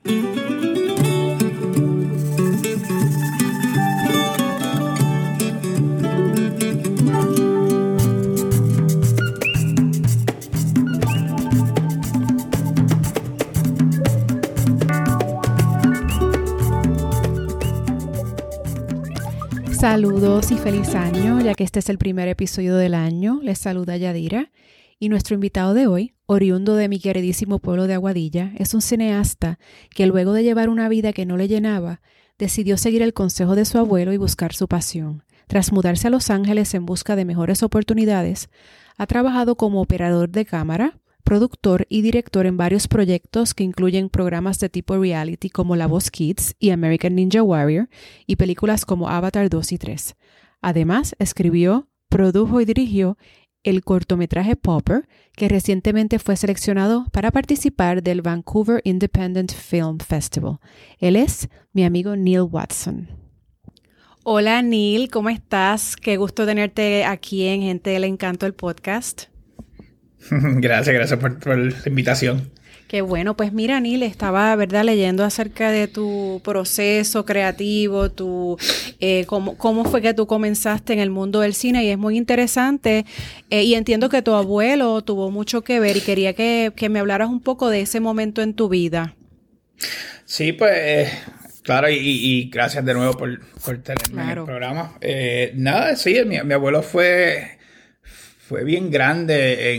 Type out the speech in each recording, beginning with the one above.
Saludos y feliz año, ya que este es el primer episodio del año. Les saluda Yadira y nuestro invitado de hoy, oriundo de mi queridísimo pueblo de Aguadilla, es un cineasta que luego de llevar una vida que no le llenaba, decidió seguir el consejo de su abuelo y buscar su pasión. Tras mudarse a Los Ángeles en busca de mejores oportunidades, ha trabajado como operador de cámara, productor y director en varios proyectos que incluyen programas de tipo reality como La Voz Kids y American Ninja Warrior y películas como Avatar 2 y 3. Además, escribió, produjo y dirigió el cortometraje Popper, que recientemente fue seleccionado para participar del Vancouver Independent Film Festival. Él es mi amigo Neil Watson. Hola Neil, ¿cómo estás? Qué gusto tenerte aquí en Gente del Encanto, el podcast. Gracias por la invitación. Qué bueno, pues mira, Neil, estaba, ¿verdad?, leyendo acerca de tu proceso creativo, cómo fue que tú comenzaste en el mundo del cine, y es muy interesante, y entiendo que tu abuelo tuvo mucho que ver, y quería que me hablaras un poco de ese momento en tu vida. Sí, pues, claro, y gracias de nuevo por tenerme en el programa. Nada, sí, mi abuelo fue bien grande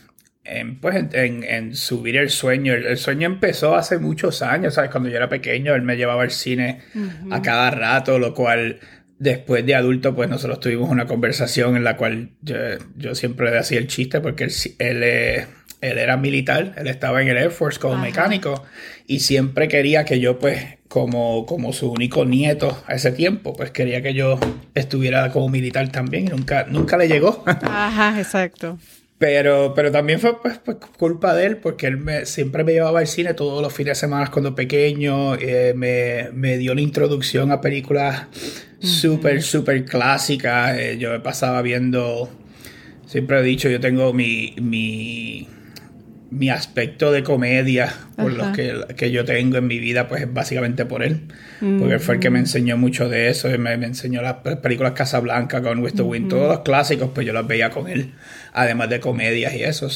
en subir el sueño. El sueño empezó hace muchos años, ¿sabes? Cuando yo era pequeño, él me llevaba al cine a cada rato, lo cual después de adulto, pues nosotros tuvimos una conversación en la cual yo siempre le hacía el chiste porque él era militar, él estaba en el Air Force como mecánico y siempre quería que yo, pues, como su único nieto a ese tiempo, pues quería que yo estuviera como militar también y nunca le llegó. Ajá, exacto. Pero también fue pues culpa de él porque él siempre me llevaba al cine todos los fines de semana cuando pequeño, me dio la introducción a películas súper clásicas. Yo me pasaba viendo, siempre he dicho, yo tengo mi aspecto de comedia por los que yo tengo en mi vida, pues es básicamente por él. Porque él fue el que me enseñó mucho de eso. Me enseñó las películas Casablanca con Winston Wynn, todos los clásicos, pues yo los veía con él, además de comedias y eso.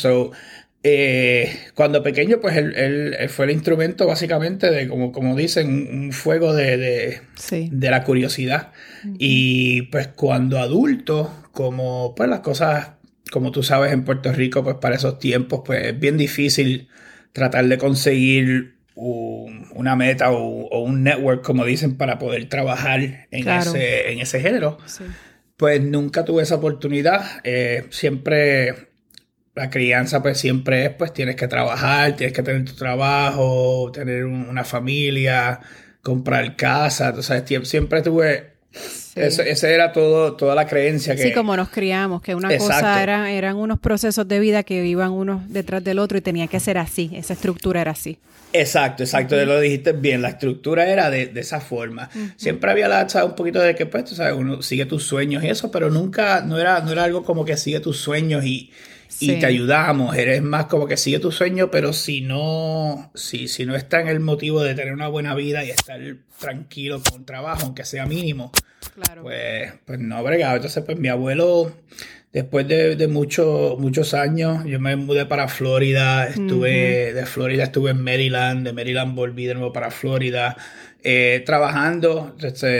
Cuando pequeño, pues él fue el instrumento básicamente de, como dicen, un fuego de la curiosidad. Y pues cuando adulto, como pues las cosas, como tú sabes, en Puerto Rico, pues para esos tiempos, pues es bien difícil tratar de conseguir una meta o un network, como dicen, para poder trabajar en ese género. Sí. Pues nunca tuve esa oportunidad. Siempre la crianza, pues siempre es, pues tienes que trabajar, tienes que tener tu trabajo, tener una familia, comprar casa. Entonces siempre tuve... Sí. Ese era toda la creencia que... Sí, como nos criamos, que una cosa eran unos procesos de vida que iban unos detrás del otro y tenía que ser así, esa estructura era así. Exacto, lo dijiste bien, la estructura era de esa forma. Siempre había un poquito de que, pues, tú sabes, uno sigue tus sueños y eso, pero nunca, no era algo como que sigue tus sueños y te ayudamos. Eres más como que sigue tu sueño, pero si no está en el motivo de tener una buena vida y estar tranquilo con un trabajo, aunque sea mínimo, pues no bregaba. Entonces, pues mi abuelo, después de muchos años, yo me mudé para Florida, de Florida estuve en Maryland, de Maryland volví de nuevo para Florida, trabajando.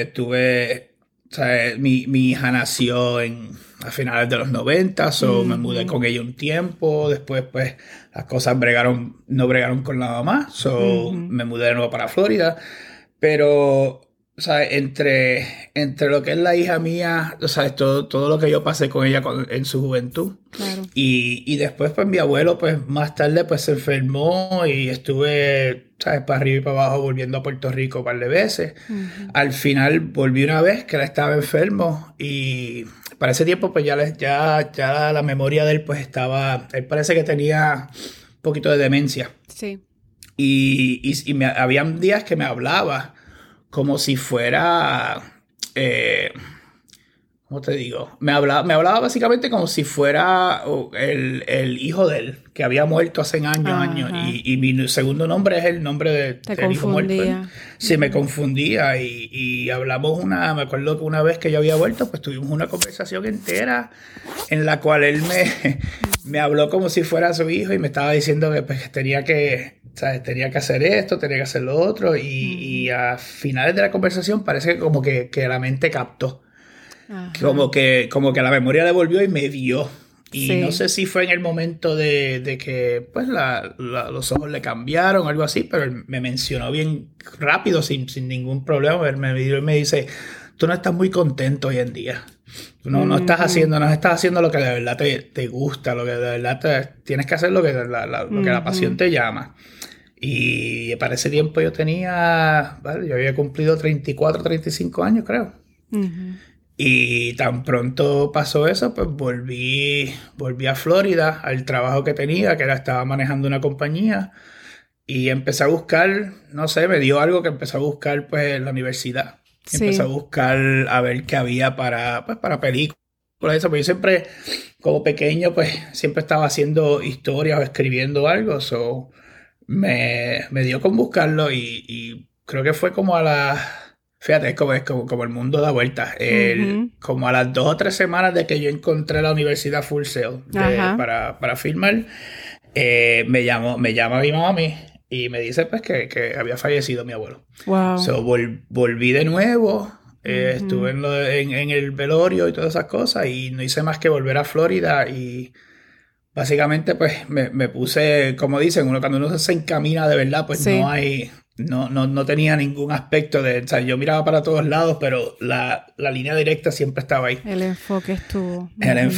Mi hija nació a finales de los 90, me mudé con ella un tiempo. Después, pues, las cosas no bregaron con la mamá, me mudé de nuevo para Florida. Pero, o sea, entre lo que es la hija mía, o sea, todo lo que yo pasé con ella en su juventud. Claro. Y después, pues, mi abuelo, pues, más tarde, pues, se enfermó y estuve, ¿sabes?, para arriba y para abajo volviendo a Puerto Rico un par de veces. Al final volví una vez que él estaba enfermo y para ese tiempo, pues, ya la memoria de él, pues, él parece que tenía un poquito de demencia. Sí. Y habían días que me hablaba como si fuera, ¿cómo te digo? Me hablaba básicamente como si fuera el hijo de él, que había muerto hace años, y mi segundo nombre es el nombre del hijo muerto. Sí, me confundía y hablamos me acuerdo que una vez que yo había vuelto, pues tuvimos una conversación entera en la cual él me habló como si fuera su hijo y me estaba diciendo que pues, tenía que hacer esto, tenía que hacer lo otro y a finales de la conversación parece como que la mente captó. Como que la memoria le volvió y me vio. Y no sé si fue en el momento de que pues los ojos le cambiaron o algo así, pero él me mencionó bien rápido, sin ningún problema. Él me vio y me dice, tú no estás muy contento hoy en día. No estás haciendo lo que de verdad te gusta, lo que de verdad tienes que hacer lo que la pasión te llama. Y para ese tiempo yo había cumplido 34, 35 años, creo. Y tan pronto pasó eso, pues volví a Florida, al trabajo que tenía, que estaba manejando una compañía, y empecé a buscar, no sé, me dio algo que empecé a buscar pues en la universidad. Empecé a buscar a ver qué había para películas, eso, porque yo siempre, como pequeño, pues siempre estaba haciendo historias o escribiendo algo, me dio con buscarlo y creo que fue como fíjate, es como el mundo da vueltas. Como a las 2 o 3 semanas de que yo encontré la universidad Full Sail para filmar, me llama mi mami y me dice pues que había fallecido mi abuelo. Wow. Volví de nuevo, estuve en el velorio y todas esas cosas y no hice más que volver a Florida y básicamente pues me puse, como dicen, cuando uno se encamina de verdad, pues no tenía ningún aspecto o sea, yo miraba para todos lados, pero la línea directa siempre estaba ahí. El enfoque estuvo.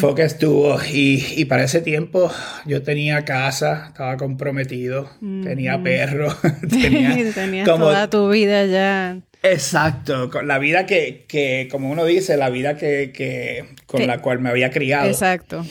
Y para ese tiempo yo tenía casa, estaba comprometido, tenía perro, tenías toda tu vida ya. Exacto, con la vida que como uno dice, la vida con la cual me había criado. Exacto.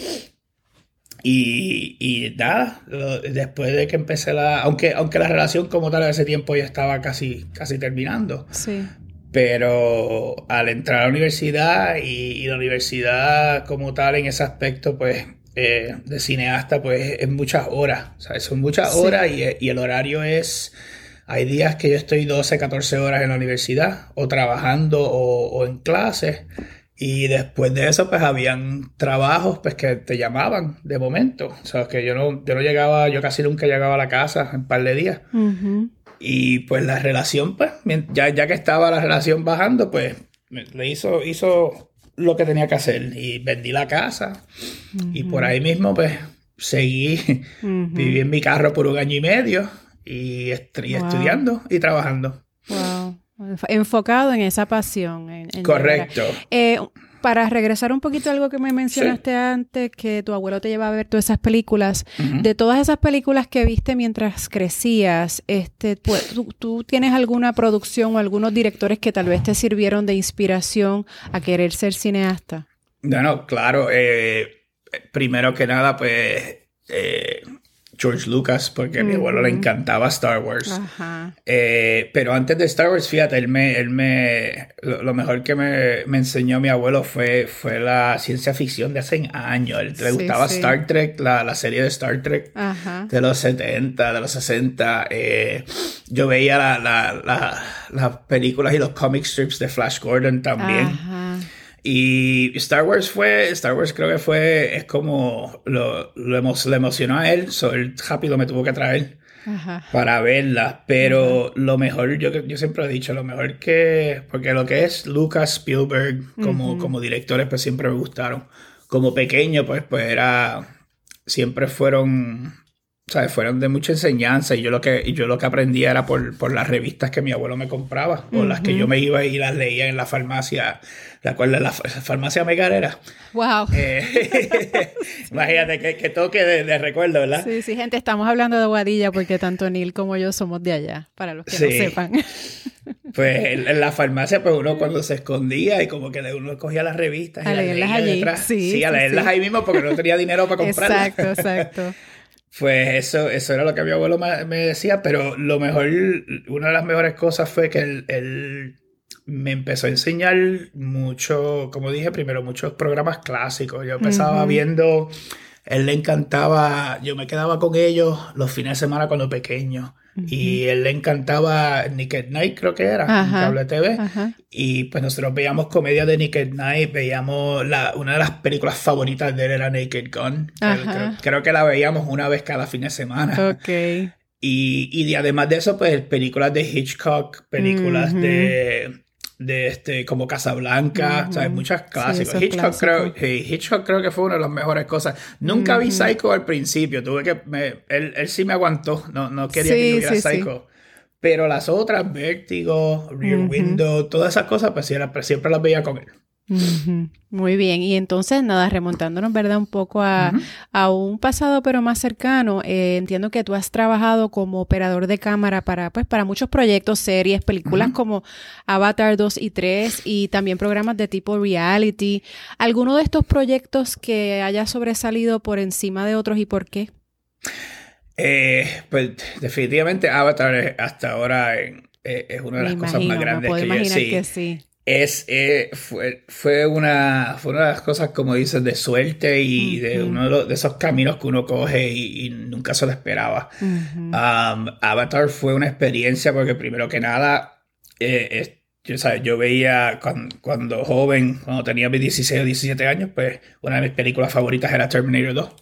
Y nada, después de que empecé aunque la relación como tal de ese tiempo ya estaba casi terminando. Sí. Pero al entrar a la universidad y la universidad como tal en ese aspecto, pues, de cineasta, pues, es muchas horas. O sea, son muchas horas y el horario es... Hay días que yo estoy 12, 14 horas en la universidad o trabajando o en clases. Y después de eso, pues habían trabajos pues que te llamaban de momento. O sea, que yo no llegaba, yo casi nunca llegaba a la casa en un par de días. Y pues la relación, pues, ya que estaba la relación bajando, pues le hizo lo que tenía que hacer. Y vendí la casa. Y por ahí mismo, pues, seguí, viví en mi carro por 1 año y medio. Y estudiando y trabajando. Wow. Enfocado en esa pasión. Correcto. Para regresar un poquito a algo que me mencionaste antes, que tu abuelo te llevaba a ver todas esas películas, de todas esas películas que viste mientras crecías, pues, ¿tú tienes alguna producción o algunos directores que tal vez te sirvieron de inspiración a querer ser cineasta? Bueno, claro. Primero que nada, pues... George Lucas, porque a mi abuelo le encantaba Star Wars. Pero antes de Star Wars, fíjate, lo mejor que me enseñó mi abuelo fue la ciencia ficción de hace años. Le gustaba Star Trek, la serie de Star Trek de los 70, de los 60. Yo veía las películas y los comic strips de Flash Gordon también. Y Star Wars creo que es como le emocionó a él, él rápido me tuvo que traer para verla, pero lo mejor, yo siempre he dicho, lo mejor porque lo que es Lucas, Spielberg como directores pues siempre me gustaron. Como pequeño pues siempre fueron, ¿sabes? Fueron de mucha enseñanza y yo lo que aprendía era por las revistas que mi abuelo me compraba o las que yo me iba y las leía en la farmacia. ¿Recuerdas la farmacia Megarera? ¡Wow! Imagínate que toque de recuerdo, ¿verdad? Sí, gente, estamos hablando de Aguadilla porque tanto Neil como yo somos de allá, para los que no sepan. Pues en la farmacia, pues uno cuando se escondía y como que uno cogía las revistas y las leía allí detrás. Sí, a leerlas ahí mismo porque no tenía dinero para comprarlas. Exacto. Pues eso era lo que mi abuelo me decía, pero una de las mejores cosas fue que él me empezó a enseñar mucho, como dije primero, muchos programas clásicos. Yo empezaba viendo, él le encantaba, yo me quedaba con ellos los fines de semana cuando pequeño. Y él le encantaba Nick at Night, creo que era, en cable TV. Y pues nosotros veíamos comedias de Nick at Night, veíamos una de las películas favoritas de él era Naked Gun. Creo que la veíamos una vez cada fin de semana. Okay. Y además de eso, pues películas de Hitchcock, películas de como Casablanca, ¿sabes? Muchas clásicos. Sí, Hitchcock creo que fue una de las mejores cosas. Nunca vi Psycho al principio, él sí me aguantó, no quería que yo viera Psycho. Pero las otras, Vértigo, Rear Window, todas esas cosas, pues siempre las veía con él. Muy bien, y entonces nada, remontándonos, ¿verdad? Un poco a un pasado pero más cercano, entiendo que tú has trabajado como operador de cámara para muchos proyectos, series, películas como Avatar 2 y 3 y también programas de tipo reality. ¿Alguno de estos proyectos que haya sobresalido por encima de otros y por qué? Pues definitivamente Avatar hasta ahora es una de las cosas más grandes que yo imaginar que sí. Fue una de las cosas, como dices, de suerte y de uno de esos caminos que uno coge y nunca se lo esperaba. Avatar fue una experiencia porque primero que nada, yo veía cuando joven, cuando tenía mis 16 o 17 años, pues una de mis películas favoritas era Terminator 2.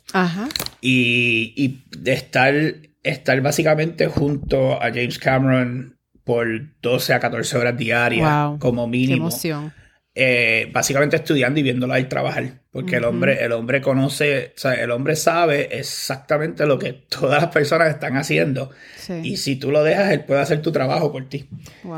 Y de estar básicamente junto a James Cameron por 12 a 14 horas diarias, como mínimo. Qué emoción. Básicamente estudiando y viéndolo ahí trabajar. Porque el hombre conoce, o sea, el hombre sabe exactamente lo que todas las personas están haciendo. Sí. Y si tú lo dejas, él puede hacer tu trabajo por ti.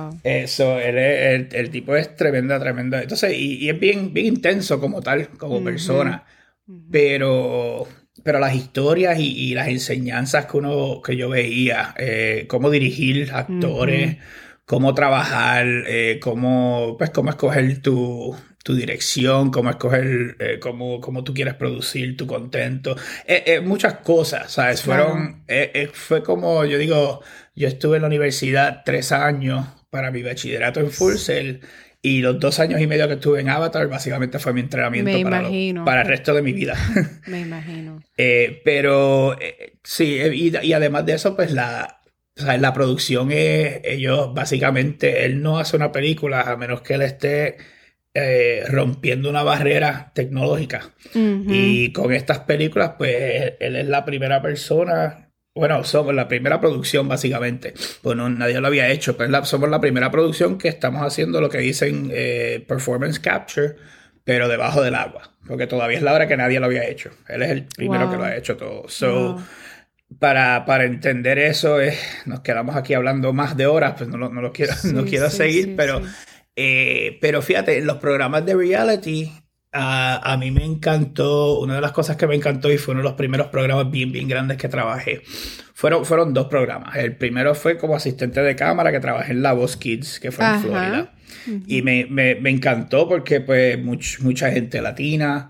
El tipo es tremenda. Entonces, y es bien intenso como tal, como persona. Pero las historias y las enseñanzas que yo veía, cómo dirigir actores, cómo trabajar, cómo escoger tu dirección, cómo escoger cómo tú quieres producir tu contento, muchas cosas, ¿sabes? Fue como, yo digo, yo estuve en la universidad 3 años para mi bachillerato en Full Sail. Y los 2 años y medio que estuve en Avatar básicamente fue mi entrenamiento para el resto de mi vida. Me imagino. Pero sí, y además de eso, pues la producción ellos básicamente, él no hace una película a menos que él esté rompiendo una barrera tecnológica. Y con estas películas, pues él es la primera persona. Bueno, somos la primera producción básicamente. Bueno, nadie lo había hecho, pero somos la primera producción que estamos haciendo lo que dicen performance capture, pero debajo del agua. Porque todavía es la hora que nadie lo había hecho. Él es el primero que lo ha hecho todo. Para entender eso, nos quedamos aquí hablando más de horas, pues no quiero seguir, pero fíjate, los programas de reality... A mí me encantó, una de las cosas que me encantó y fue uno de los primeros programas bien grandes que trabajé. Fueron 2 programas. El primero fue como asistente de cámara que trabajé en La Voz Kids, que fue en Florida. Y me encantó porque pues mucha gente latina,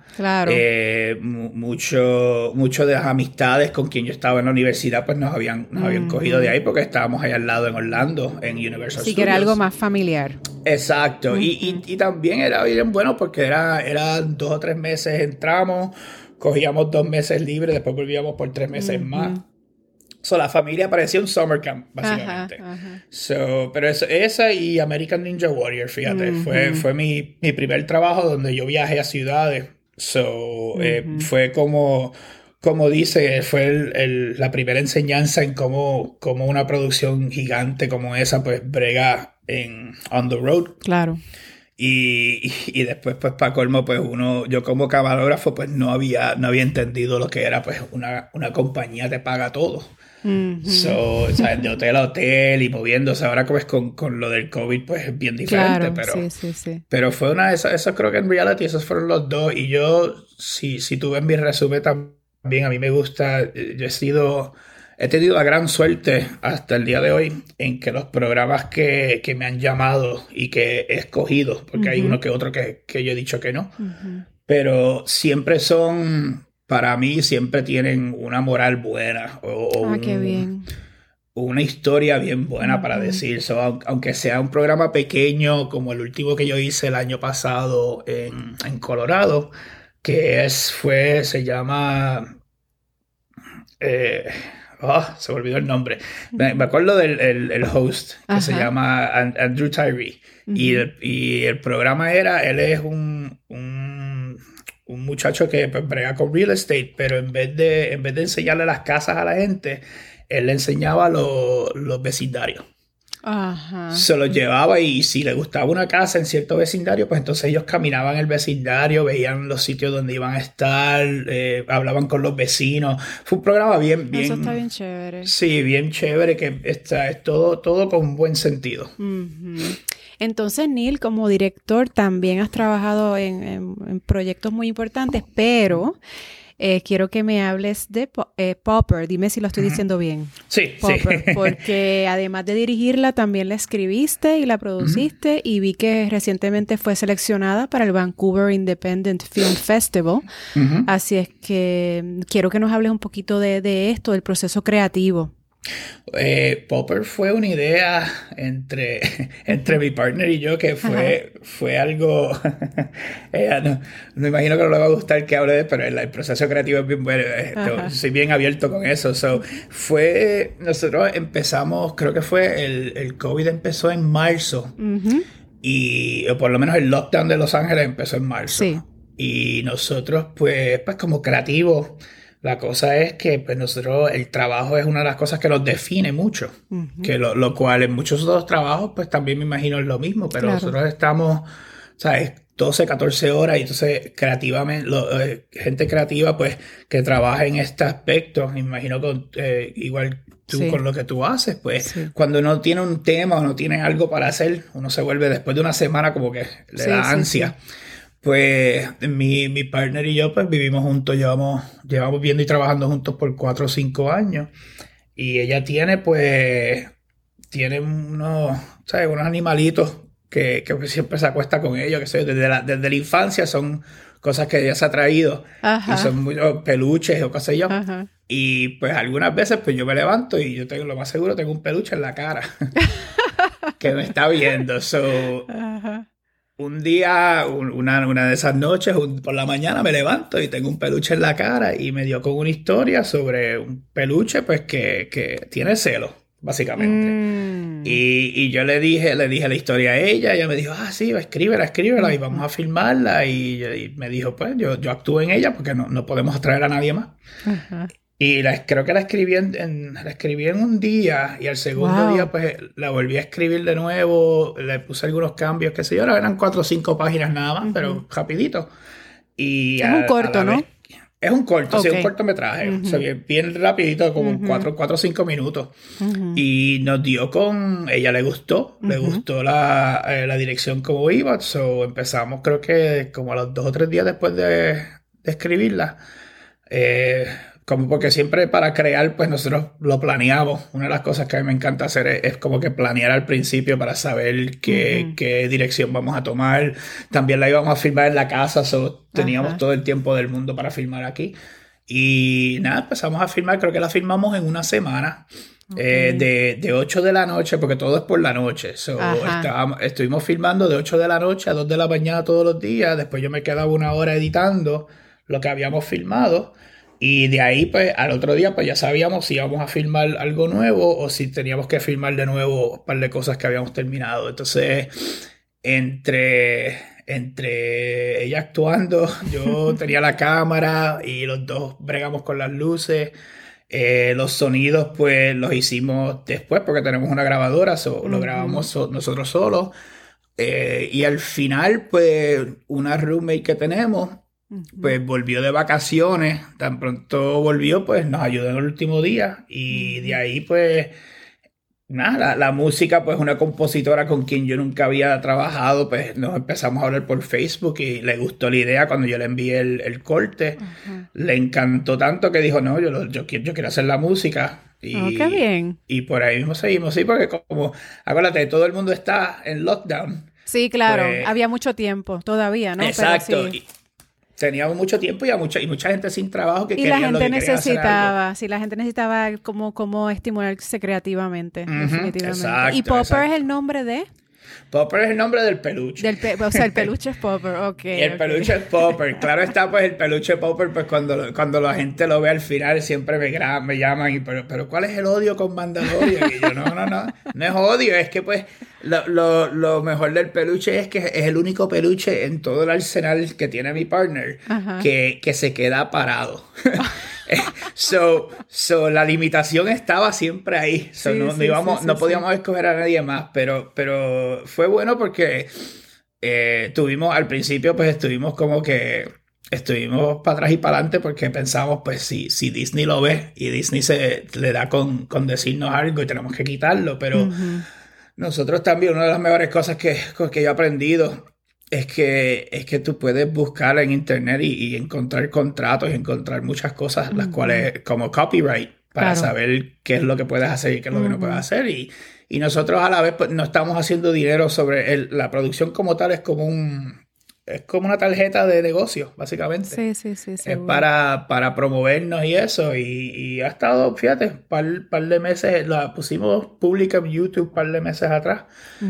mucho de las amistades con quien yo estaba en la universidad pues nos habían cogido de ahí porque estábamos ahí al lado en Orlando, en Universal Studios. Sí, que era algo más familiar. Exacto, y también era bien bueno porque era 2 o 3 meses entramos, cogíamos 2 meses libres, después volvíamos por 3 meses más. La familia parecía un summer camp, básicamente. Pero esa y American Ninja Warrior, fíjate, fue mi primer trabajo donde yo viajé a ciudades. Fue como dice, fue la primera enseñanza en cómo una producción gigante como esa, pues, brega on the road. Claro. Y después, pues, para colmo, pues, yo como camarógrafo, pues, no había entendido lo que era, pues, una compañía te paga todo. ¿Sabes? De hotel a hotel y moviéndose. Ahora pues con lo del COVID pues es bien diferente. Claro, pero fue una de esas, eso creo que en reality esos fueron los 2. Y yo, si tú ves mi resumen también, a mí me gusta, he tenido la gran suerte hasta el día de hoy en que los programas que me han llamado y que he escogido, porque hay uno que otro que yo he dicho que no, pero siempre son... Para mí siempre tienen una moral buena. Qué bien. una historia bien buena para decir. So, aunque sea un programa pequeño como el último que yo hice el año pasado en Colorado, se llama... se me olvidó el nombre. Me acuerdo del el host, que se llama Andrew Tyree. Y el programa él es un muchacho que pues, brega con real estate, pero en vez de enseñarle las casas a la gente, él le enseñaba los vecindarios. Ajá. Se los llevaba y si le gustaba una casa en cierto vecindario, pues entonces ellos caminaban el vecindario, veían los sitios donde iban a estar, hablaban con los vecinos. Fue un programa bien... Eso está bien chévere. Sí, bien chévere, que es todo con buen sentido. Entonces, Neil, como director, también has trabajado en proyectos muy importantes, pero... quiero que me hables de Popper. Dime si lo estoy diciendo bien. Sí, Popper, sí. Porque además de dirigirla, también la escribiste y la produciste y vi que recientemente fue seleccionada para el Vancouver Independent Film Festival. Así es que quiero que nos hables un poquito de esto, del proceso creativo. Popper fue una idea entre mi partner y yo que fue algo no imagino que no le va a gustar que hable de, pero el proceso creativo es bien bueno. Soy bien abierto con eso. Nosotros empezamos, creo que fue el COVID empezó en marzo y o por lo menos el lockdown de Los Ángeles empezó en marzo. Sí. Y nosotros pues como creativos, la cosa es que pues nosotros, el trabajo es una de las cosas que nos define mucho, que lo cual en muchos otros trabajos pues también me imagino es lo mismo, pero nosotros estamos, ¿sabes? 12, 14 horas y entonces creativamente, gente creativa pues que trabaja en este aspecto, me imagino igual tú con lo que tú haces, pues cuando uno tiene un tema o no tiene algo para hacer, uno se vuelve después de una semana como que le da ansia. Pues mi partner y yo pues vivimos juntos, llevamos viviendo y trabajando juntos por 4 o 5 años. Y ella tiene unos, ¿sabes? Unos animalitos que siempre se acuesta con ellos, que sé, desde la infancia son cosas que ella se ha traído. Y son muchos peluches o qué sé yo. Y pues algunas veces pues yo me levanto y yo lo más seguro tengo un peluche en la cara que me está viendo. Un día, una de esas noches, por la mañana me levanto y tengo un peluche en la cara y me dio con una historia sobre un peluche pues que tiene celos, básicamente. Y yo le dije la historia a ella me dijo, sí, escríbela y vamos a filmarla. Y me dijo, pues yo actúo en ella porque no podemos traer a nadie más. Y creo que la escribí en un día y al segundo día pues la volví a escribir de nuevo, le puse algunos cambios, qué sé yo, ahora eran 4 o 5 páginas nada más, pero rapidito. Y es un corto, ¿no? Es un corto, sí, un cortometraje, o sea, bien rapidito, como 4 o 5 minutos. Y nos dio ella le gustó la dirección como iba, empezamos creo que como a los 2 o 3 días después de escribirla. Como porque siempre para crear, pues nosotros lo planeamos. Una de las cosas que a mí me encanta hacer es como que planear al principio para saber qué dirección vamos a tomar. También la íbamos a filmar en la casa, teníamos todo el tiempo del mundo para filmar aquí. Y nada, empezamos a filmar, creo que la filmamos en una semana. De 8 de la noche, porque todo es por la noche. Estuvimos filmando de 8 de la noche a 2 de la mañana todos los días. Después yo me quedaba 1 hora editando lo que habíamos filmado. Y de ahí, pues, al otro día, pues ya sabíamos si íbamos a filmar algo nuevo o si teníamos que filmar de nuevo un par de cosas que habíamos terminado. Entonces, entre ella actuando, yo tenía la cámara y los dos bregamos con las luces. Los sonidos, pues, los hicimos después porque tenemos una grabadora, lo grabamos nosotros solos. Y al final, pues, una roommate que tenemos, pues volvió de vacaciones, tan pronto volvió, pues nos ayudó en el último día y de ahí pues nada, la música, pues una compositora con quien yo nunca había trabajado, pues nos empezamos a hablar por Facebook y le gustó la idea cuando yo le envié el corte, le encantó tanto que dijo, no, yo quiero hacer la música. Qué bien. Y por ahí mismo seguimos, sí, porque como, acuérdate, todo el mundo está en lockdown. Sí, claro, pues, había mucho tiempo todavía, ¿no? Exacto. Pero sí. teníamos mucho tiempo y mucha gente sin trabajo que quería lo que quería hacer algo. Sí, la gente necesitaba cómo estimularse creativamente, definitivamente. Exacto, ¿Y Popper exacto. es el nombre de? Popper es el nombre del peluche. O sea, el peluche es Popper, ok. El peluche es Popper. Claro está, pues el peluche Popper, pues cuando la gente lo ve al final siempre me llaman y pero ¿cuál es el odio con Mandalorian? Y yo, no es odio, es que pues lo mejor del peluche es que es el único peluche en todo el arsenal que tiene mi partner que se queda parado. So, la limitación estaba siempre ahí. So, no podíamos escoger a nadie más, pero fue bueno porque al principio pues estuvimos para atrás y para adelante porque pensamos pues si Disney lo ve y Disney se le da con decirnos algo y tenemos que quitarlo, pero nosotros también, una de las mejores cosas que yo he aprendido es que tú puedes buscar en internet y encontrar contratos y encontrar muchas cosas, las cuales, como copyright, para saber qué es lo que puedes hacer y qué es lo que no puedes hacer. Y nosotros a la vez pues, no estamos haciendo dinero sobre la producción como tal, es como una tarjeta de negocio, básicamente. Sí. Es para promovernos y eso. Y ha estado, fíjate, par de meses, la pusimos pública en YouTube un par de meses atrás.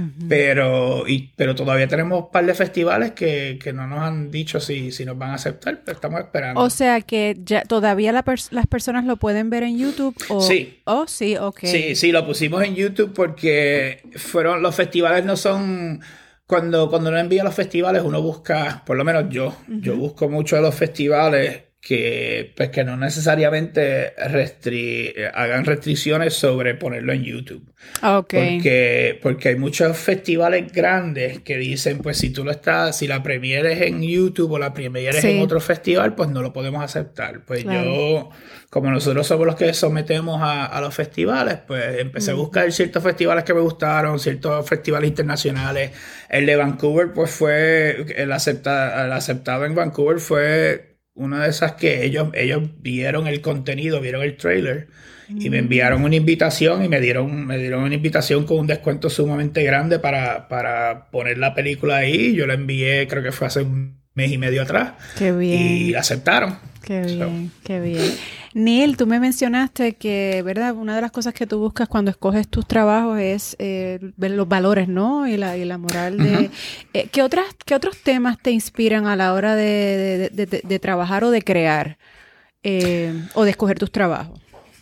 Pero todavía tenemos un par de festivales que no nos han dicho si nos van a aceptar, pero estamos esperando. O sea que ya todavía las personas lo pueden ver en YouTube. Sí. Oh, sí, ok. Sí, lo pusimos en YouTube porque los festivales no son... Cuando uno envía a los festivales, uno busca, por lo menos yo busco mucho de los festivales que no necesariamente hagan restricciones sobre ponerlo en YouTube. Okay. Porque hay muchos festivales grandes que dicen, pues si la premiere es en YouTube o la premiere es en otro festival, pues no lo podemos aceptar. Pues claro. Como nosotros somos los que sometemos a los festivales, pues empecé a buscar ciertos festivales que me gustaron, ciertos festivales internacionales. El de Vancouver, pues el aceptado en Vancouver fue una de esas que ellos vieron el contenido, vieron el trailer y me enviaron una invitación y me dieron una invitación con un descuento sumamente grande para poner la película ahí. Yo la envié, creo que fue hace un mes y medio atrás. Qué bien. Y la aceptaron. Qué bien. Neil, tú me mencionaste que, ¿verdad? Una de las cosas que tú buscas cuando escoges tus trabajos es ver los valores, ¿no? Y la moral de... ¿Qué otros temas te inspiran a la hora de trabajar o de crear? O de escoger tus trabajos.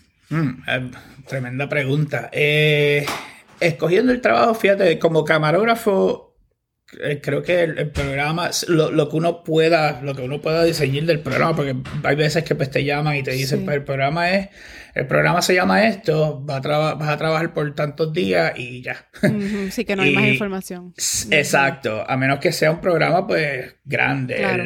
Tremenda pregunta. Escogiendo el trabajo, fíjate, como camarógrafo... creo que el programa, lo que uno pueda diseñar del programa, porque hay veces que pues te llaman y te dicen, pues el programa se llama esto, vas a trabajar por tantos días y ya. Sí, que no hay más información. Exacto, a menos que sea un programa pues grande. Claro.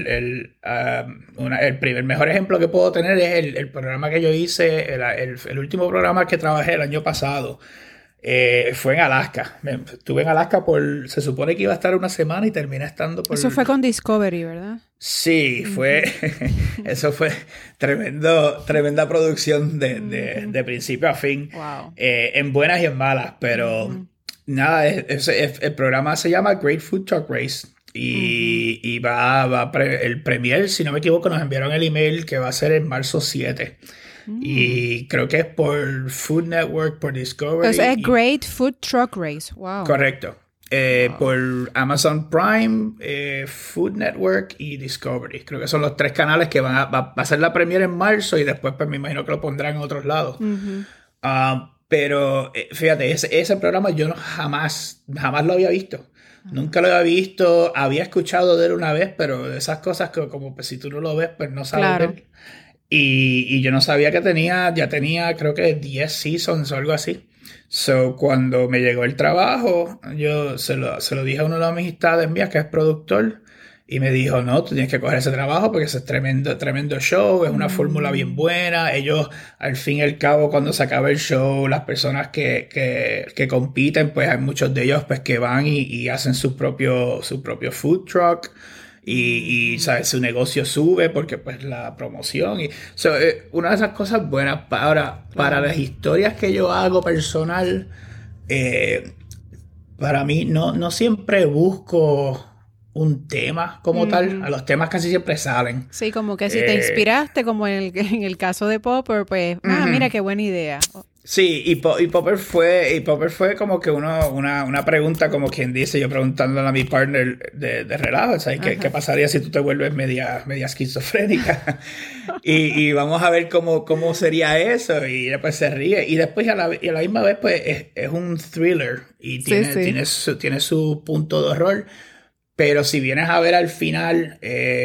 El mejor ejemplo que puedo tener es el programa que yo hice, el último programa que trabajé el año pasado. Fue en Alaska. Estuve en Alaska se supone que iba a estar una semana y terminé estando por... Eso fue con Discovery, ¿verdad? Sí, eso fue tremenda producción de principio a fin. Wow. En buenas y en malas, pero nada, el programa se llama Great Food Truck Race. Y el premier, si no me equivoco, nos enviaron el email que va a ser en marzo 7. Y creo que es por Food Network, por Discovery. Entonces es Great Food Truck Race. Wow. Correcto. Por Amazon Prime, Food Network y Discovery. Creo que son los 3 canales que va a ser la premiere en marzo y después pues me imagino que lo pondrán en otros lados. Pero fíjate, ese programa yo jamás lo había visto. Nunca lo había visto. Había escuchado de él una vez, pero de esas cosas que como pues, si tú no lo ves, pues no sabes de él. Y yo no sabía que ya tenía creo que 10 seasons o algo así. So, cuando me llegó el trabajo, yo se lo dije a uno de las amistades mías que es productor y me dijo, no, tú tienes que coger ese trabajo porque ese es tremendo show, es una fórmula bien buena. Ellos, al fin y al cabo, cuando se acaba el show, las personas que compiten, pues hay muchos de ellos pues que van y hacen su propio food truck. Y ¿sabes? Su negocio sube porque pues la promoción una de esas cosas buenas. Ahora, para las historias que yo hago personal, para mí no siempre busco un tema como tal. A los temas casi siempre salen. Sí, como que si te inspiraste, como en el caso de Popper, pues, mira qué buena idea. Sí, y Popper fue como que una pregunta, como quien dice, yo preguntándole a mi partner de relajo, ¿sabes? ¿Qué pasaría si tú te vuelves media esquizofrénica? y vamos a ver cómo sería eso, y después se ríe, y después a la misma vez pues es un thriller, y tiene su punto de horror, pero si vienes a ver al final,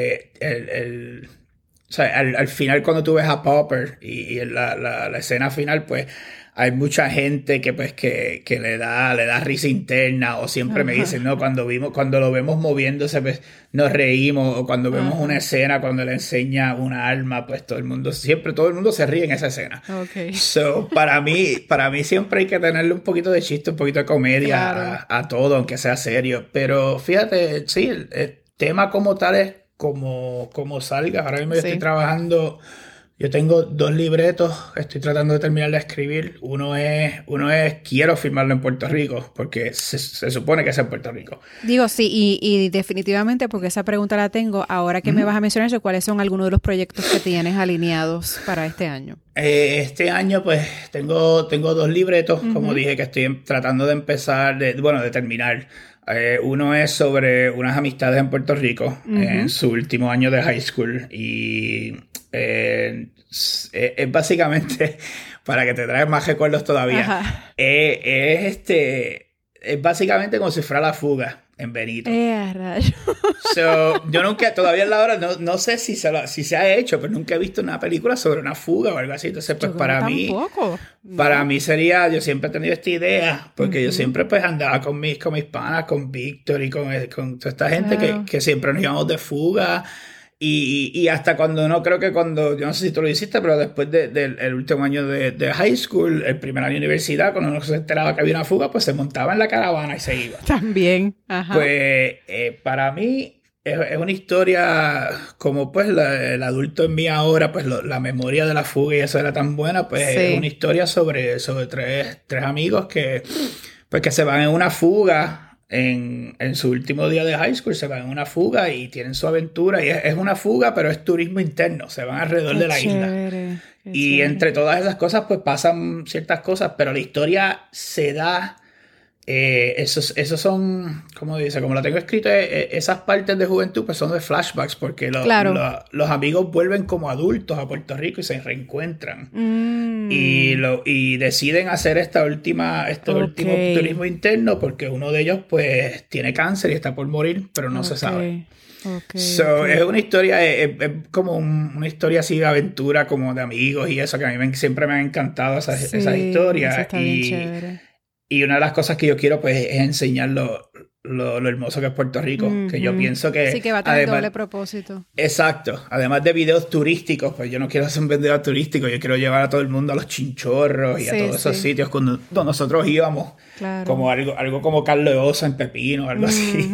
o sea, al final cuando tú ves a Popper y en la escena final, pues hay mucha gente que pues que le da risa interna, o siempre me dicen, no, cuando lo vemos moviéndose, pues nos reímos, o cuando vemos una escena cuando le enseña una arma, pues todo el mundo se ríe en esa escena. Okay. So, para mí siempre hay que tenerle un poquito de chiste, un poquito de comedia a todo, aunque sea serio. Pero fíjate, sí, el tema como tal es como salga. Ahora mismo yo estoy trabajando, yo tengo 2 libretos, estoy tratando de terminar de escribir. Uno es quiero firmarlo en Puerto Rico, porque se supone que es en Puerto Rico. Digo, sí, y definitivamente, porque esa pregunta la tengo, ahora que me vas a mencionar eso, ¿cuáles son algunos de los proyectos que tienes alineados para este año? Este año pues tengo 2 libretos, como dije, que estoy tratando de empezar, de terminar. Uno es sobre unas amistades en Puerto Rico, en su último año de high school, y es básicamente, para que te traigas más recuerdos todavía, es básicamente como si fuera La Fuga en Benito. Rayo. So, yo nunca, todavía en la hora, no sé si se ha hecho, pero nunca he visto una película sobre una fuga o algo así. Entonces, pues para mí sería, yo siempre he tenido esta idea, porque yo siempre pues andaba con mis panas, con Víctor y con toda esta gente que siempre nos íbamos de fuga. Y hasta cuando yo no sé si tú lo hiciste, pero después del último año de high school, el primer año de universidad, cuando uno se enteraba que había una fuga, pues se montaba en la caravana y se iba. También, ajá. Pues para mí es una historia, como pues el adulto en mí ahora, pues la memoria de la fuga y eso era tan buena, pues es una historia sobre tres amigos que se van en una fuga. En su último día de high school se van en una fuga y tienen su aventura, y es una fuga, pero es turismo interno, se van alrededor de la isla, y entre todas esas cosas pues pasan ciertas cosas, pero la historia se da, esos son, como dice, como lo tengo escrito, esas partes de juventud pues son de flashbacks, porque los amigos vuelven como adultos a Puerto Rico y se reencuentran y deciden hacer este último turismo interno, porque uno de ellos pues tiene cáncer y está por morir, pero no se sabe. Es una historia, es como una historia así de aventura, como de amigos y eso, que a mí siempre me han encantado esas historias. Está bien chévere. Y una de las cosas que yo quiero pues es enseñar lo hermoso que es Puerto Rico, que yo pienso que... Sí, que va a tener doble propósito. Exacto. Además de videos turísticos, pues yo no quiero hacer un vendedor turístico, yo quiero llevar a todo el mundo a los chinchorros y a todos esos sitios donde nosotros íbamos. Claro. Como algo como Carlos Osa en Pepino, algo así.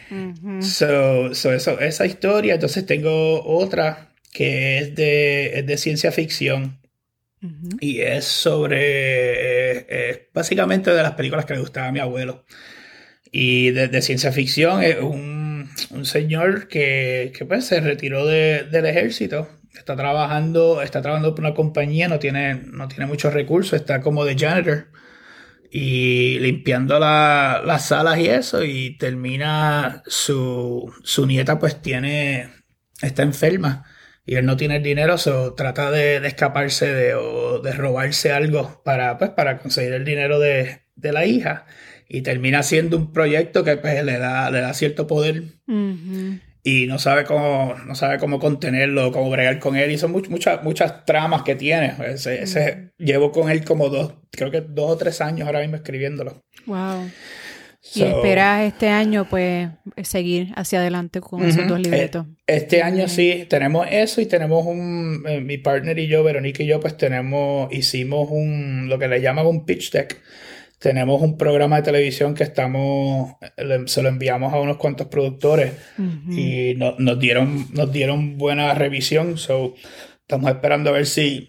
Esa historia. Entonces tengo otra que es de ciencia ficción. Y es sobre, básicamente de las películas que le gustaba a mi abuelo. Y de ciencia ficción es un señor que pues se retiró del ejército. Está trabajando por una compañía, no tiene muchos recursos, está como de janitor y limpiando las salas y eso, y termina su nieta pues está enferma. Y él no tiene el dinero, trata de escaparse o de robarse algo para conseguir el dinero de la hija. Y termina haciendo un proyecto que pues, le da cierto poder. Y no sabe cómo contenerlo, cómo bregar con él. Y son muchas tramas que tiene. Llevo con él como 2 o 3 años ahora mismo escribiéndolo. Wow. Y esperas este año, pues, seguir hacia adelante con esos 2 libretos. Este año sí, tenemos eso, y tenemos mi partner y yo, Verónica y yo, pues hicimos lo que le llaman un pitch deck. Tenemos un programa de televisión que se lo enviamos a unos cuantos productores y nos dieron buena revisión. Estamos esperando a ver si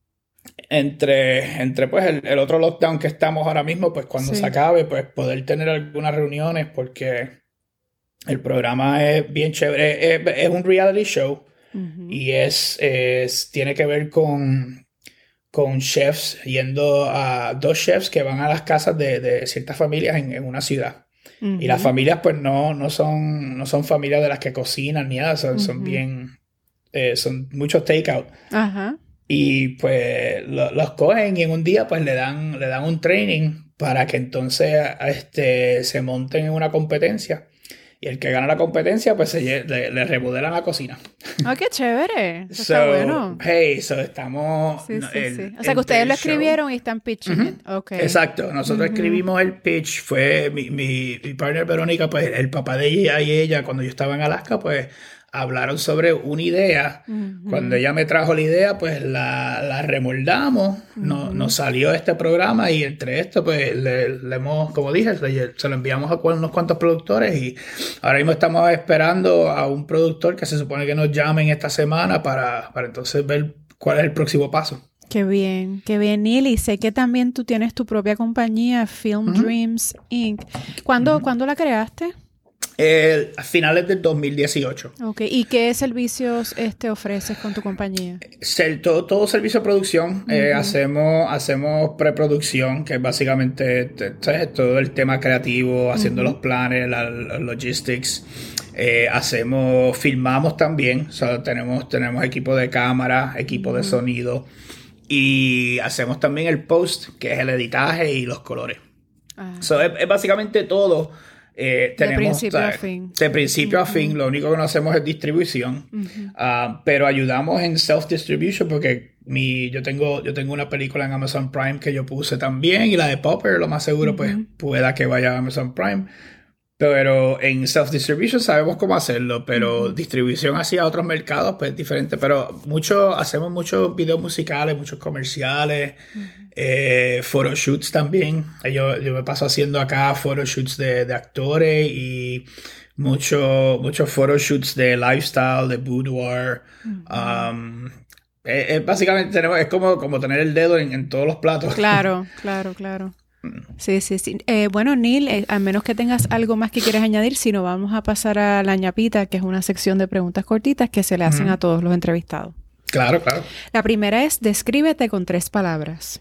entre pues el otro lockdown que estamos ahora mismo, pues cuando se acabe, pues poder tener algunas reuniones, porque El programa es bien chévere. Es un reality show y tiene que ver con chefs, yendo a dos chefs que van a las casas de ciertas familias en una ciudad. Y las familias pues no son familias de las que cocinan ni nada, son bien, son muchos takeout. Ajá. Y pues los cogen y en un día pues le dan un training para que entonces se monten en una competencia. Y el que gana la competencia, pues le remodelan la cocina. ¡Ah, qué chévere! Está bueno. Hey, estamos... Sí. O sea, que ustedes lo escribieron y están pitching. Okay. Exacto. Nosotros escribimos el pitch. Fue mi partner Verónica, pues el papá de ella y ella, cuando yo estaba en Alaska, pues hablaron sobre una idea. Cuando ella me trajo la idea, pues la remoldamos. Nos salió este programa y entre esto, pues le hemos, como dije, se lo enviamos a unos cuantos productores y ahora mismo estamos esperando a un productor que se supone que nos llamen esta semana para entonces ver cuál es el próximo paso. Qué bien, Neil. Y sé que también tú tienes tu propia compañía, Film Dreams Inc. ¿Cuándo la creaste? A finales del 2018. Ok, ¿y qué servicios ofreces con tu compañía? Todo servicio de producción. Hacemos preproducción, que es básicamente todo el tema creativo, haciendo los planes, la logistics. Filmamos también, tenemos equipo de cámara, equipo de sonido, y hacemos también el post, que es el editaje y los colores. Es básicamente todo. De principio a fin. De principio a fin. Lo único que no hacemos es distribución. Pero ayudamos en self-distribution porque yo tengo una película en Amazon Prime que yo puse también, y la de Popper, lo más seguro, pues pueda que vaya a Amazon Prime. Pero en self-distribution sabemos cómo hacerlo, pero distribución hacia otros mercados, pues es diferente. Pero hacemos muchos videos musicales, muchos comerciales, photoshoots también. Yo me paso haciendo acá photoshoots de actores y muchos photoshoots de lifestyle, de boudoir. Básicamente es como tener el dedo en todos los platos. Claro. Sí. Bueno, Neil, a menos que tengas algo más que quieras añadir, si no, vamos a pasar a la ñapita, que es una sección de preguntas cortitas que se le hacen a todos los entrevistados. Claro. La primera es, descríbete con 3 palabras.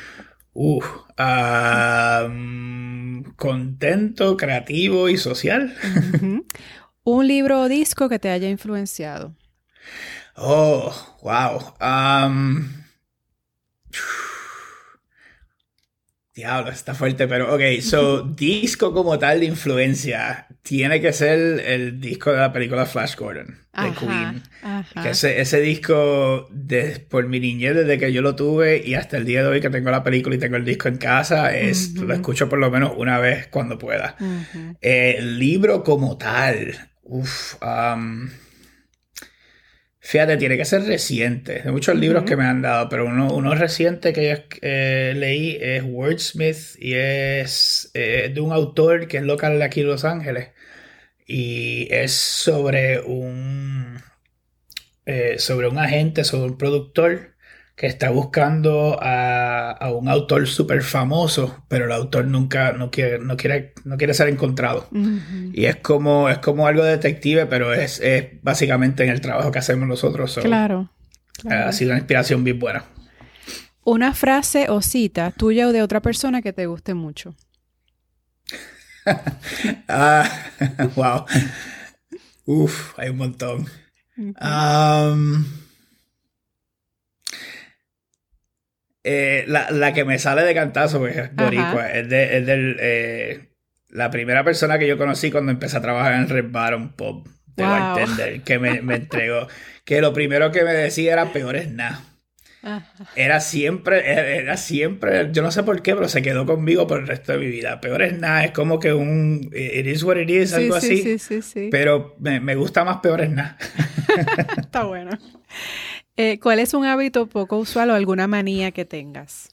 Contento, creativo y social. Un libro o disco que te haya influenciado. Oh, wow. Diablo, está fuerte, pero ok, disco como tal de influencia tiene que ser el disco de la película Flash Gordon de Queen. Que ese disco, por mi niñez, desde que yo lo tuve y hasta el día de hoy que tengo la película y tengo el disco en casa, lo escucho por lo menos una vez cuando pueda. El libro como tal, fíjate, tiene que ser reciente. Hay muchos libros que me han dado, pero uno reciente que yo leí es Wordsmith y es de un autor que es local de aquí en Los Ángeles. Y es sobre un agente, sobre un productor que está buscando a un autor súper famoso, pero el autor no quiere ser encontrado. Y es como algo detective, pero es básicamente en el trabajo que hacemos nosotros. Claro. Ha sido una inspiración bien buena. Una frase o cita tuya o de otra persona que te guste mucho. Wow. Hay un montón. La que me sale de cantazo, pues, es boricua. La primera persona que yo conocí cuando empecé a trabajar en el Red Baron Pub de bartender, que me entregó, que lo primero que me decía era peor es nada. Era siempre, yo no sé por qué, pero se quedó conmigo por el resto de mi vida. Peor es nada, es como que it is what it is, algo así. Sí. Pero me gusta más peor es nada. Está bueno. ¿Cuál es un hábito poco usual o alguna manía que tengas?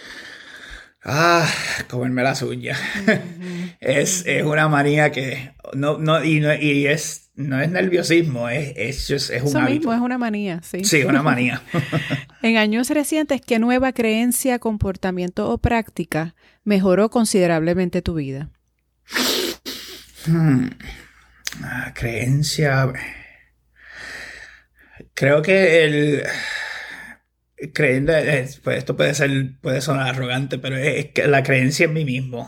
Comerme las uñas. Es una manía que no es nerviosismo, es un Eso hábito. Mismo, es una manía, sí. Sí, una manía. En años recientes, ¿qué nueva creencia, comportamiento o práctica mejoró considerablemente tu vida? Creencia. Creo que creyendo, pues esto puede sonar arrogante, pero es que la creencia en mí mismo,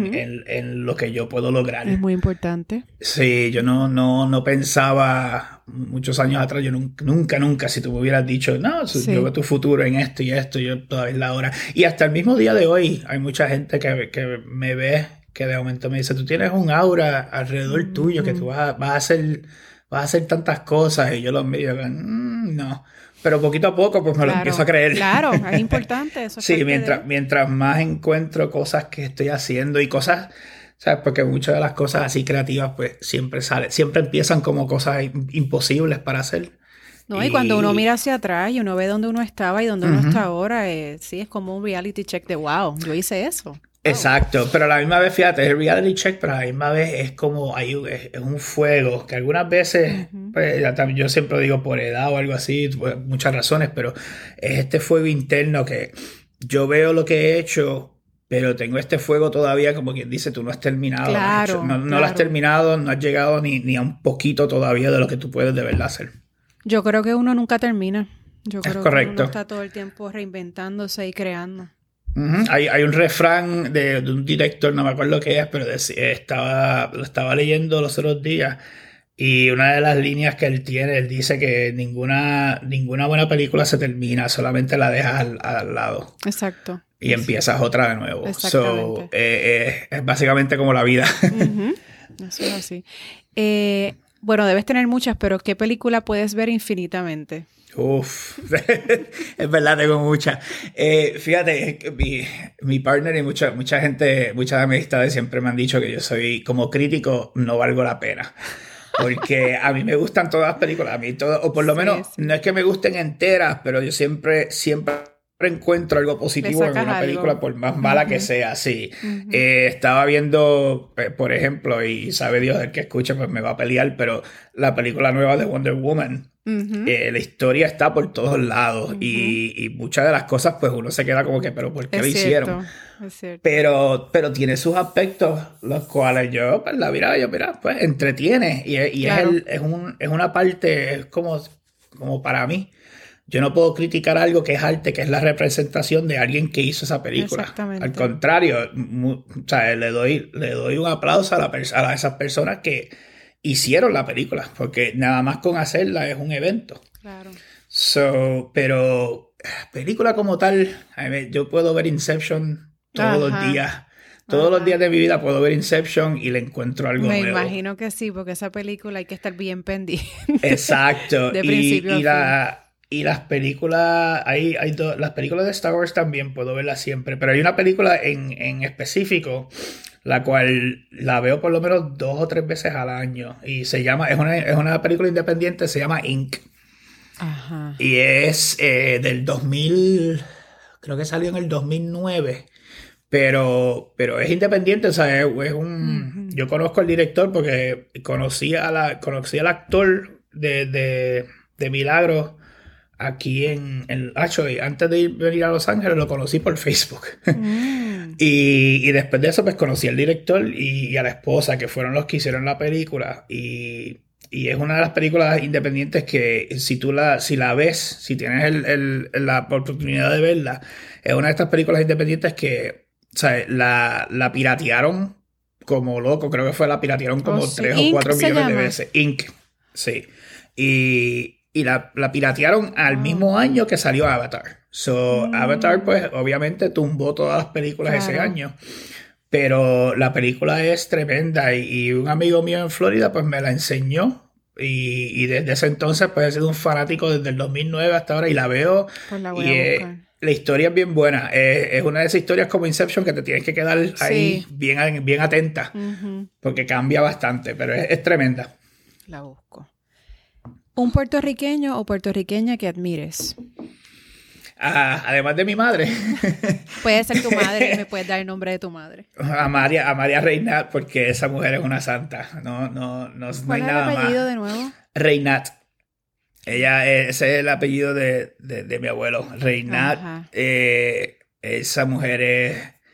en lo que yo puedo lograr. Es muy importante. Sí, yo no pensaba muchos años atrás, yo nunca, si tú me hubieras dicho, no, yo veo tu futuro en esto y esto, yo todavía es la hora. Y hasta el mismo día de hoy hay mucha gente que me ve, que de momento me dice, tú tienes un aura alrededor tuyo, que tú vas a hacer tantas cosas, y yo los miro, no. Pero poquito a poco, pues me lo empiezo a creer. Claro, es importante eso. Sí, mientras más encuentro cosas que estoy haciendo y cosas, ¿sabes? Porque muchas de las cosas así creativas, pues siempre empiezan como cosas imposibles para hacer. No, y cuando uno mira hacia atrás y uno ve dónde uno estaba y dónde uno está ahora, sí, es como un reality check de wow, yo hice eso. Wow. Exacto, pero a la misma vez, fíjate, es el reality check, pero a la misma vez es como es un fuego, que algunas veces, pues, yo siempre digo por edad o algo así, pues, muchas razones, pero es este fuego interno que yo veo lo que he hecho, pero tengo este fuego todavía, como quien dice, tú no has terminado. Claro, no lo has terminado, no has llegado ni a un poquito todavía de lo que tú puedes de verdad hacer. Yo creo que uno nunca termina. Yo creo correcto. Que uno está todo el tiempo reinventándose y creando. Hay un refrán de un director, no me acuerdo qué es, pero lo estaba leyendo los otros días, y una de las líneas que él tiene, él dice que ninguna buena película se termina, solamente la dejas al lado. Exacto. Y empiezas otra de nuevo. Exactamente. Es básicamente como la vida. Eso es así. Bueno, debes tener muchas, pero ¿qué película puedes ver infinitamente? Uf, es verdad, tengo muchas. Fíjate, mi partner y mucha gente, muchas amistades siempre me han dicho que yo soy, como crítico, no valgo la pena. Porque a mí me gustan todas las películas, a mí todo, o por lo menos, no es que me gusten enteras, pero yo siempre encuentro algo positivo en una película, por más mala que sea, sí. Estaba viendo, por ejemplo, y sabe Dios el que escucha, pues me va a pelear, pero la película nueva de Wonder Woman, la historia está por todos lados, y muchas de las cosas, pues uno se queda como que, pero ¿por qué lo hicieron? Es cierto. Pero tiene sus aspectos, los cuales yo, pues la mira, pues entretiene, y claro. es una parte, es como para mí. Yo no puedo criticar algo que es arte, que es la representación de alguien que hizo esa película. Exactamente. Al contrario, o sea, le doy un aplauso a esas personas que hicieron la película, porque nada más con hacerla es un evento. Claro. Pero película como tal, yo puedo ver Inception todos los días. Todos los días de mi vida puedo ver Inception y le encuentro algo nuevo. Me imagino que sí, porque esa película hay que estar bien pendiente. Exacto. De principio a fin. Y las películas, las películas de Star Wars también puedo verlas siempre, pero hay una película en específico, la cual la veo por lo menos 2 o 3 veces al año, y se llama, es una película independiente, se llama Ink. Ajá. Y es del 2000, creo que salió en el 2009, pero es independiente, o sea, yo conozco al director porque conocí al actor de Milagros. Aquí actually, antes de venir a Los Ángeles lo conocí por Facebook. Y después de eso pues conocí al director y a la esposa, que fueron los que hicieron la película. Y es una de las películas independientes que si la ves, si tienes la oportunidad de verla, es una de estas películas independientes que, o sea, la piratearon como loco. Creo que la piratearon como 3 o 4 millones de veces. Ink, sí. Y la piratearon al mismo año que salió Avatar. Avatar, pues, obviamente tumbó todas las películas ese año. Pero la película es tremenda. Y un amigo mío en Florida, pues, me la enseñó. Y desde ese entonces, pues, he sido un fanático desde el 2009 hasta ahora. Y la veo. Pues la voy a buscar. La historia es bien buena. Es una de esas historias como Inception que te tienes que quedar ahí bien atenta. Porque cambia bastante. Pero es tremenda. La busco. ¿Un puertorriqueño o puertorriqueña que admires? Además de mi madre. Puede ser tu madre y me puedes dar el nombre de tu madre. A María Reynat, porque esa mujer es una santa. No hay nada más. ¿Cuál es el apellido de nuevo? Reynat. Ese es el apellido de mi abuelo. Reynat. Esa mujer es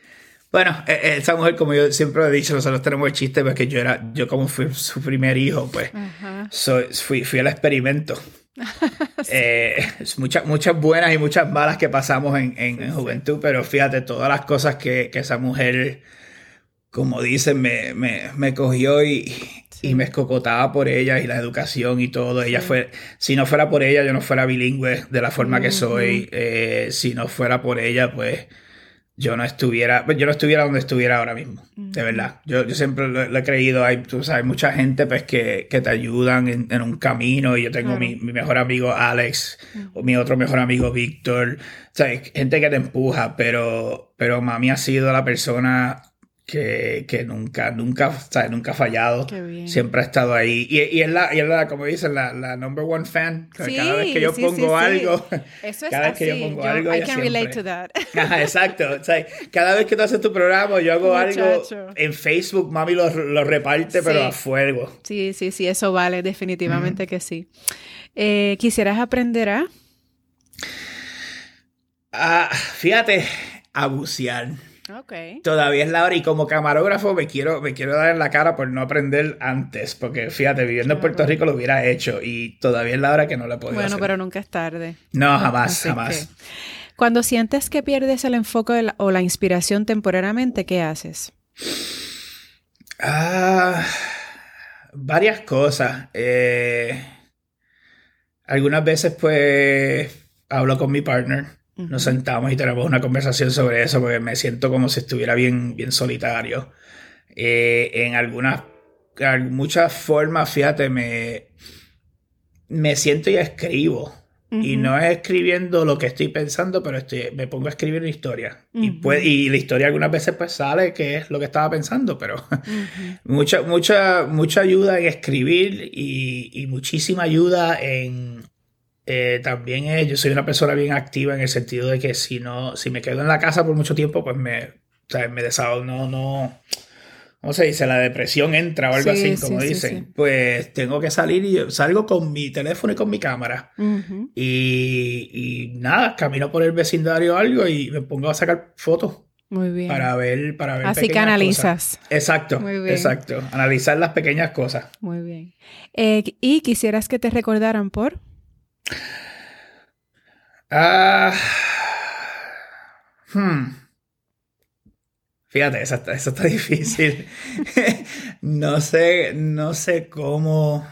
Bueno, esa mujer, como yo siempre he dicho, nosotros tenemos el chiste, porque yo como fui su primer hijo, pues fui al experimento. Sí. Muchas buenas y muchas malas que pasamos en juventud, pero fíjate, todas las cosas que esa mujer, como dicen, me cogió y me escocotaba por ella, y la educación y todo. Ella si no fuera por ella, yo no fuera bilingüe de la forma que soy. Si no fuera por ella, pues yo no estuviera donde estuviera ahora mismo, de verdad. Yo siempre lo he creído. Hay mucha gente pues que te ayudan en un camino, y yo tengo mi mejor amigo Alex, o mi otro mejor amigo Víctor. Gente que te empuja, pero mami ha sido la persona que nunca ha fallado. Siempre ha estado ahí, y es la, como dicen, la number one fan. Cada vez que yo pongo algo, eso es cada vez que yo pongo algo, I can relate to that. Ajá, exacto. Cada vez que tú haces tu programa, yo hago algo en Facebook, mami lo reparte, pero a fuego. Sí, eso vale, definitivamente que sí. ¿Quisieras aprender fíjate, a bucear? Okay. Todavía es la hora, y como camarógrafo me quiero dar en la cara por no aprender antes, porque fíjate, viviendo en Puerto Rico lo hubiera hecho, y todavía es la hora que no lo he podido hacer. Bueno, pero nunca es tarde. No, jamás. Cuando sientes que pierdes el enfoque o la inspiración temporariamente, ¿qué haces? Varias cosas. Algunas veces pues hablo con mi partner. Nos sentamos y tenemos una conversación sobre eso, porque me siento como si estuviera bien solitario. En muchas formas, fíjate, me siento y escribo. Y no es escribiendo lo que estoy pensando, pero me pongo a escribir una historia. Y la historia algunas veces pues sale que es lo que estaba pensando, pero mucha ayuda en escribir, y muchísima ayuda en... también yo soy una persona bien activa, en el sentido de que si me quedo en la casa por mucho tiempo, pues me desahogo, ¿cómo se dice? La depresión entra o algo así, como dicen. Sí. Pues tengo que salir, y yo salgo con mi teléfono y con mi cámara. Y nada, camino por el vecindario o algo, y me pongo a sacar fotos. Muy bien. Para ver así que analizas. Cosas. Exacto. Muy bien. Exacto. Analizar las pequeñas cosas. Muy bien. ¿Y quisieras que te recordaran por? Fíjate, eso está difícil. No sé cómo.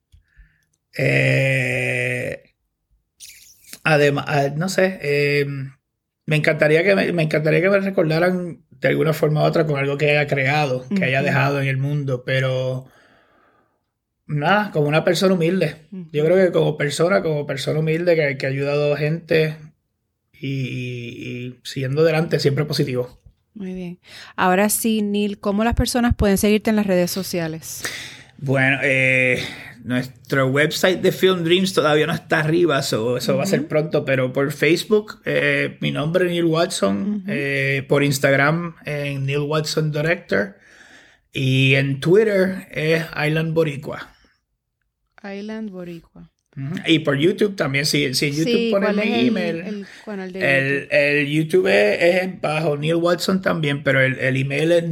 Además, no sé. Me encantaría que me recordaran de alguna forma u otra con algo que haya creado, que haya dejado en el mundo, pero nada, como una persona humilde. Yo creo que como persona humilde que ha ayudado a gente, y siguiendo adelante, siempre positivo. Muy bien. Ahora sí, Neil, ¿cómo las personas pueden seguirte en las redes sociales? Bueno, nuestro website de Film Dreams todavía no está arriba, eso va a ser pronto, pero por Facebook, mi nombre es Neil Watson, por Instagram, en Neil Watson Director, y en Twitter es Island Boricua. Island Boricua. Y por YouTube también, si en YouTube ponen mi email. El YouTube es bajo Neil Watson también, pero el email es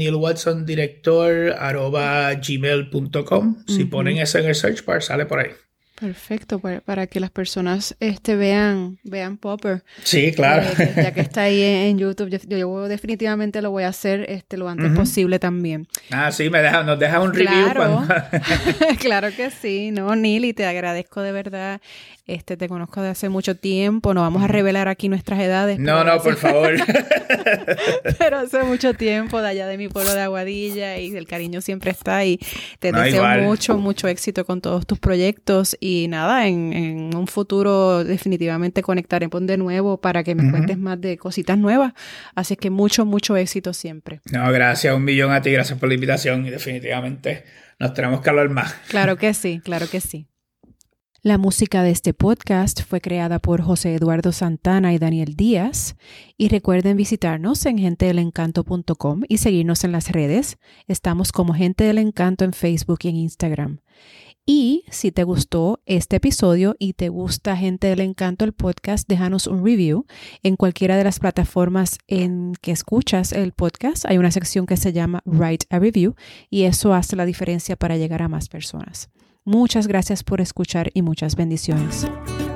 neilwatsondirector@gmail.com. Si ponen eso en el search bar, sale por ahí. Perfecto, para que las personas vean Popper. Sí, claro. Ya que está ahí en YouTube, yo definitivamente lo voy a hacer lo antes posible también. Sí, nos deja un review cuando... Claro que sí, no, Neil, y te agradezco de verdad. Te conozco de hace mucho tiempo, no vamos a revelar aquí nuestras edades. No, por favor. Pero hace mucho tiempo, de allá de mi pueblo de Aguadilla, y el cariño siempre está, y te deseo mucho éxito con todos tus proyectos, y nada, en un futuro definitivamente conectaremos de nuevo para que me cuentes más de cositas nuevas, así que mucho éxito siempre. No, gracias, 1,000,000 a ti, gracias por la invitación, y definitivamente nos tenemos que hablar más. Claro que sí. La música de este podcast fue creada por José Eduardo Santana y Daniel Díaz, y recuerden visitarnos en gentedelencanto.com y seguirnos en las redes. Estamos como Gente del Encanto en Facebook y en Instagram. Y si te gustó este episodio y te gusta Gente del Encanto, el podcast, déjanos un review en cualquiera de las plataformas en que escuchas el podcast. Hay una sección que se llama Write a Review y eso hace la diferencia para llegar a más personas. Muchas gracias por escuchar y muchas bendiciones.